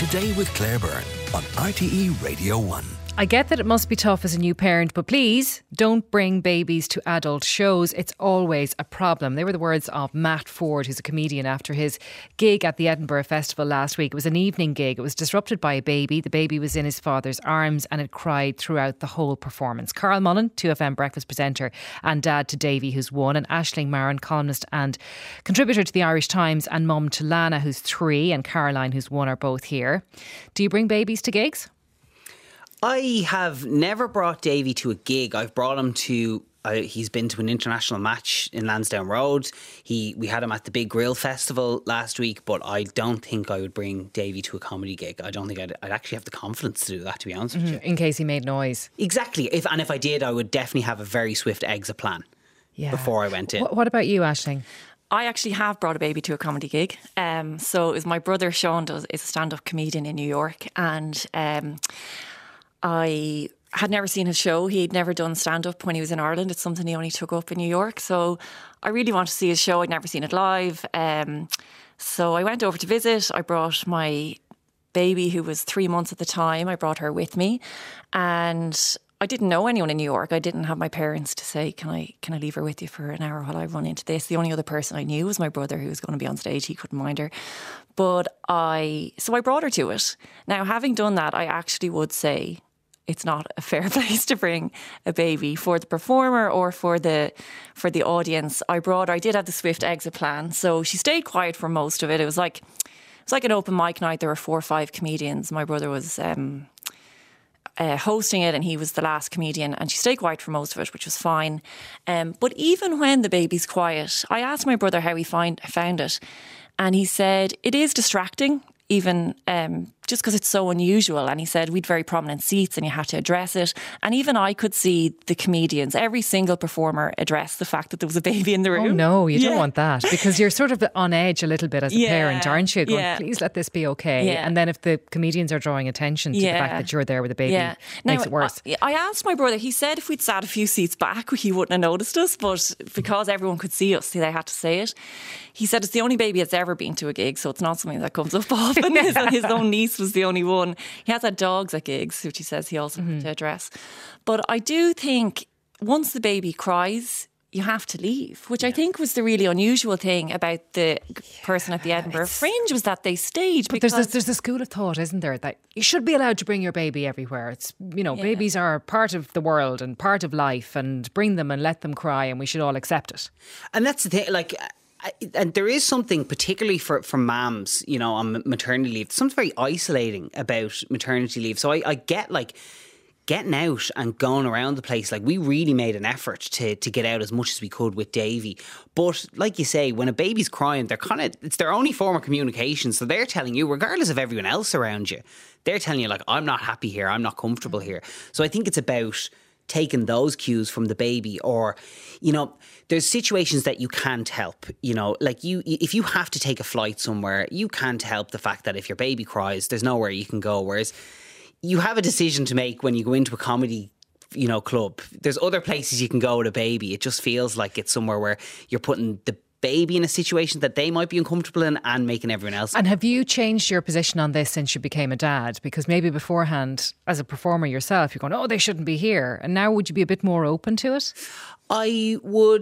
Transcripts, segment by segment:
Today with Claire Byrne on RTE Radio 1. I get that it must be tough as a new parent, but please don't bring babies to adult shows. It's always a problem. They were the words of Matt Ford, who's a comedian, after his gig at the Edinburgh Festival last week. It was an evening gig. It was disrupted by a baby. The baby was in his father's arms and it cried throughout the whole performance. Carl Mullen, 2FM breakfast presenter and dad to Davy, who's 1, and Aisling Maron, columnist and contributor to the Irish Times, and mum to Lana, who's 3, and Caroline, who's 1, are both here. Do you bring babies to gigs? I have never brought Davy to a gig. I've brought him to, he's been to an international match in Lansdowne Road. We had him at the Big Grill Festival last week, but I don't think I would bring Davy to a comedy gig. I don't think I'd actually have the confidence to do that, to be honest with you. In case he made noise. Exactly. If I did, I would definitely have a very swift exit plan before I went in. What about you, Aisling? I actually have brought a baby to a comedy gig. So it was my brother Sean is a stand-up comedian in New York, and I had never seen his show. He'd never done stand-up when he was in Ireland. It's something he only took up in New York. So I really wanted to see his show. I'd never seen it live. So I went over to visit. I brought my baby, who was 3 months at the time. I brought her with me. And I didn't know anyone in New York. I didn't have my parents to say, can I leave her with you for an hour while I run into this? The only other person I knew was my brother, who was going to be on stage. He couldn't mind her. So I brought her to it. Now, having done that, I actually would say it's not a fair place to bring a baby for the performer or for the audience. I did have the swift exit plan, so she stayed quiet for most of it. It was like an open mic night. There were 4 or 5 comedians. My brother was hosting it, and he was the last comedian, and she stayed quiet for most of it, which was fine. But even when the baby's quiet, I asked my brother how he found it, and he said it is distracting, even just because it's so unusual. And he said we'd very prominent seats and you had to address it. And even I could see the comedians, every single performer, address the fact that there was a baby in the room. Oh no, you don't want that, because you're sort of on edge a little bit as a parent, aren't you? Going, please let this be okay. Yeah. And then if the comedians are drawing attention to the fact that you're there with a baby, makes it worse. I asked my brother, he said if we'd sat a few seats back, he wouldn't have noticed us, but because everyone could see us, they had to say it. He said it's the only baby that's ever been to a gig, so it's not something that comes up often. His own niece was the only one. He has had dogs at gigs, which he says he also had to address. But I do think once the baby cries, you have to leave, which I think was the really unusual thing about the person at the Edinburgh Fringe, was that they stayed. But there's a school of thought, isn't there, that you should be allowed to bring your baby everywhere. It's, babies are part of the world and part of life, and bring them and let them cry, and we should all accept it. And that's the thing, and there is something particularly for mums, on maternity leave. Something very isolating about maternity leave. So I get getting out and going around the place. We really made an effort to get out as much as we could with Davy. But like you say, when a baby's crying, it's their only form of communication. So they're telling you, regardless of everyone else around you, they're telling you I'm not happy here, I'm not comfortable here. So I think it's about taking those cues from the baby, or there's situations that you can't help. If you have to take a flight somewhere, you can't help the fact that if your baby cries, there's nowhere you can go. Whereas you have a decision to make when you go into a comedy club. There's other places you can go with a baby. It just feels like it's somewhere where you're putting the baby in a situation that they might be uncomfortable in and making everyone else. And have you changed your position on this since you became a dad? Because maybe beforehand, as a performer yourself, you're going, oh, they shouldn't be here. And now would you be a bit more open to it? I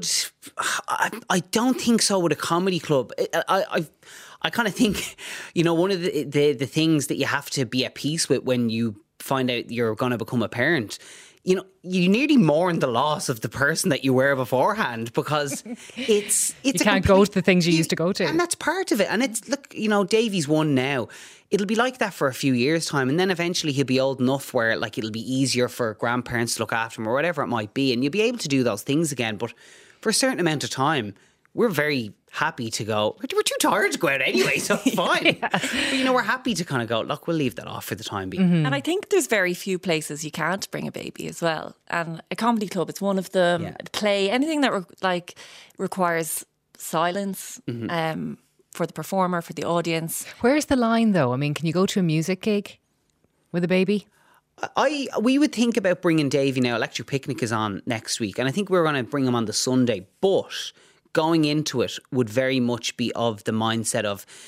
don't think so with a comedy club. I kind of think, one of the things that you have to be at peace with when you find out you're going to become a parent, you nearly mourn the loss of the person that you were beforehand, because it's you can't go to the things you used to go to, and that's part of it. And it's Davy's 1 now. It'll be like that for a few years' time, and then eventually he'll be old enough where it'll be easier for grandparents to look after him or whatever it might be, and you'll be able to do those things again. But for a certain amount of time, we're very happy to go. We're too tired to go out anyway, so fine. But we're happy to kind of go, look, we'll leave that off for the time being. And I think there's very few places you can't bring a baby as well. And a comedy club, it's one of them. Yeah. Play, anything that requires silence for the performer, for the audience. Where's the line though? I mean, can you go to a music gig with a baby? We would think about bringing Davy now. Electric Picnic is on next week, and I think we're going to bring him on the Sunday, but going into it would very much be of the mindset of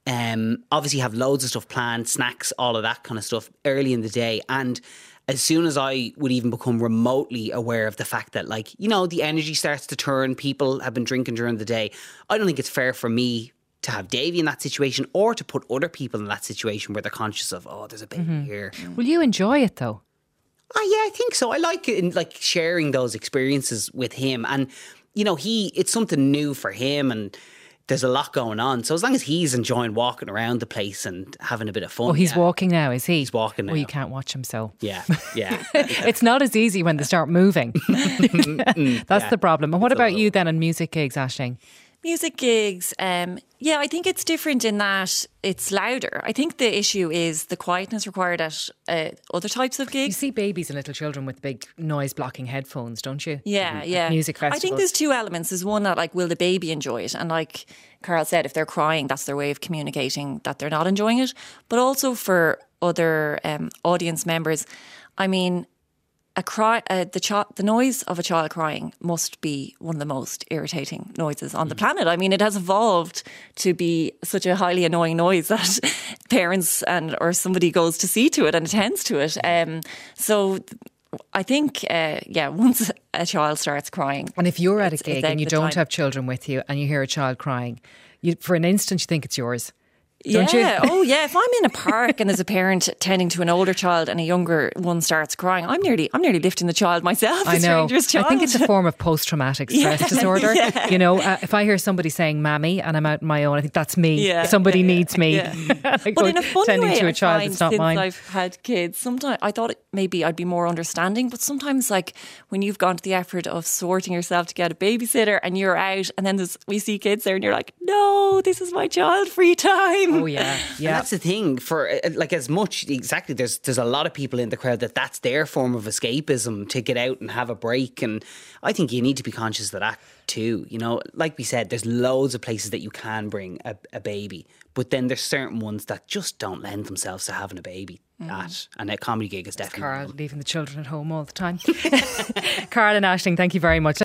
Obviously have loads of stuff planned, snacks, all of that kind of stuff early in the day. And as soon as I would even become remotely aware of the fact that, like, you know, the energy starts to turn, people have been drinking during the day, I don't think it's fair for me to have Davy in that situation or to put other people in that situation where they're conscious of, oh, there's a baby here. Will you enjoy it though? Yeah, I think so. I like it, like sharing those experiences with him. And, you know, it's something new for him and there's a lot going on. So as long as he's enjoying walking around the place and having a bit of fun. Oh, he's walking now, is he? He's walking now. Oh, you can't watch him so. Yeah. It's not as easy when they start moving. That's the problem. And what about you then on music gigs, Aisling? Music gigs, I think it's different in that it's louder. I think the issue is the quietness required at other types of You gigs. see babies and little children with big noise-blocking headphones, don't you? Yeah, At music festivals. I think there's two elements. There's one that, like, will the baby enjoy it? And like Carl said, if they're crying, that's their way of communicating that they're not enjoying it. But also for other audience members, I mean, the noise of a child crying must be one of the most irritating noises on the planet. I mean, it has evolved to be such a highly annoying noise that parents or somebody goes to see to it and attends to it. So I think, once a child starts crying. And if you're at a gig and you don't time. have children with you and you hear a child crying, for an instant you think it's yours. Don't you? Oh yeah. If I'm in a park and there's a parent tending to an older child and a younger one starts crying, I'm nearly lifting the child myself. I know. Child. I think it's a form of post-traumatic stress disorder. Yeah. You know, if I hear somebody saying "mammy" and I'm out on my own, I think that's me. Yeah, somebody needs me. Yeah. But in a funny tending way, to a child, find it's not since mine. I've had kids, sometimes I thought maybe I'd be more understanding, but sometimes, like, when you've gone to the effort of sorting yourself to get a babysitter and you're out, and then we see kids there, and you're like, no, this is my child free time. Oh yeah. And that's the thing for, like, as much, exactly, there's a lot of people in the crowd that's their form of escapism, to get out and have a break. And I think you need to be conscious of that too. You know, like we said, there's loads of places that you can bring a baby, but then there's certain ones that just don't lend themselves to having a baby at. And a comedy gig is definitely Carl one. leaving the children at home all the time. Carl and Aisling, thank you very much.